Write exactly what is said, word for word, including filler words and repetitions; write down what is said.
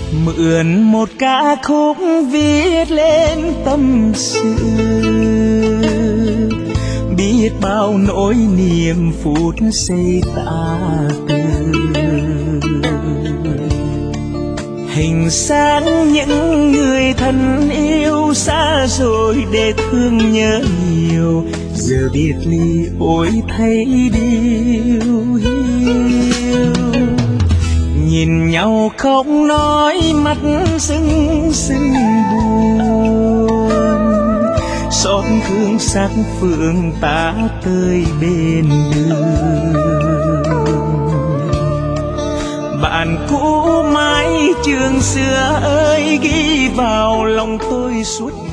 mượn một ca khúc viết lên tâm sự, biết bao nỗi niềm phút giây ta từ. Hình dáng những người thân yêu xa rồi để thương nhớ nhiều, giờ biệt ly ôi thấy điều hiu. Nhìn nhau không nói mắt sưng sưng buồn, xót thương sắc phượng ta tới bên đường. Bạn cũ mái trường xưa ơi, ghi vào lòng tôi suốt